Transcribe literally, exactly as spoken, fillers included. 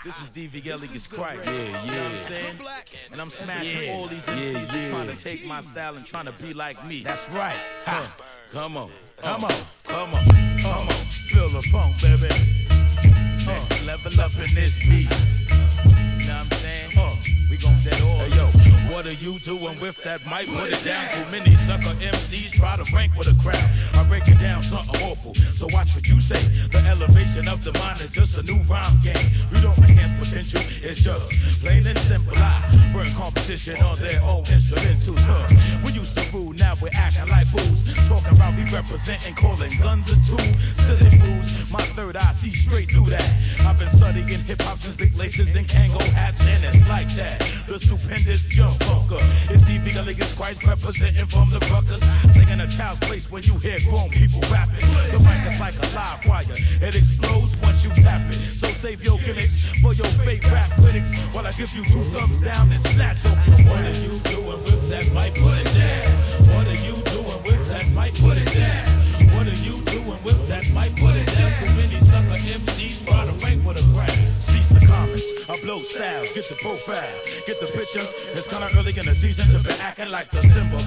This is D V Gilligan's Christ. Yeah, You know what I'm yeah. saying? And I'm smashing Yeah. all these Yeah, M Cs that yeah. trying to take my style and trying to be like me. That's right. Huh. Ha. Come on. Come Uh, on. Come on. Come on. Feel the funk, baby. Next level up in this beat. You know what I'm saying? Uh, we gon' dead all. Hey yo, what are you doing with that mic? Put it down. Too many sucker M Cs try to rank with a crowd. I break it down something awful. So watch what you say. The elevation of the mind is just a new rhyme game. You don't enhance potential, it's just plain and simple. I burn competition on their own instrumentals. Huh. We used to rule, now we're acting like fools. Talking about we representing, calling guns a tool. Silly fools, my third eye see straight through that. I've been studying hip hop since big laces and Kango hats, and it's like that. The stupendous jump funker. It's D V Gilligan's Christ representing from the ruckers. Singing a child's place when you hear grown people rapping. The mic is like a live wire. It explodes once you tap it. So save your gimmicks for your fake rap critics. While I give you two thumbs down and snatch off your What are you doing with that mic? Put it down. What are you doing with that mic? Put it down. What are you doing with that mic? Put it down. Too many sucker M Cs try to rank with a crowd. Cease the comments. I blow styles. Get the profile. Get the picture. It's kinda early in the season to be acting like the symbol.